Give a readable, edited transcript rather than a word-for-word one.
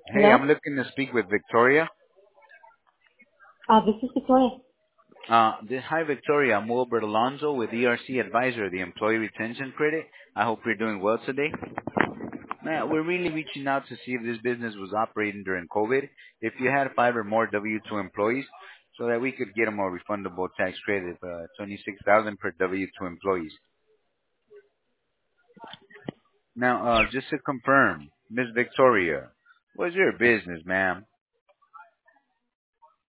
Hey, I'm Hello? looking to speak with Victoria. This is Victoria. Hi, Victoria. I'm Wilbert Alonso with ERC Advisor, the Employee Retention Credit. I hope you're doing well today. Man, we're really reaching out to see if this business was operating during COVID, if you had 5 or more W-2 employees, so that we could get them a refundable tax credit of 26000 per W-2 employees. Now, just to confirm, Miss Victoria, what's your business, ma'am?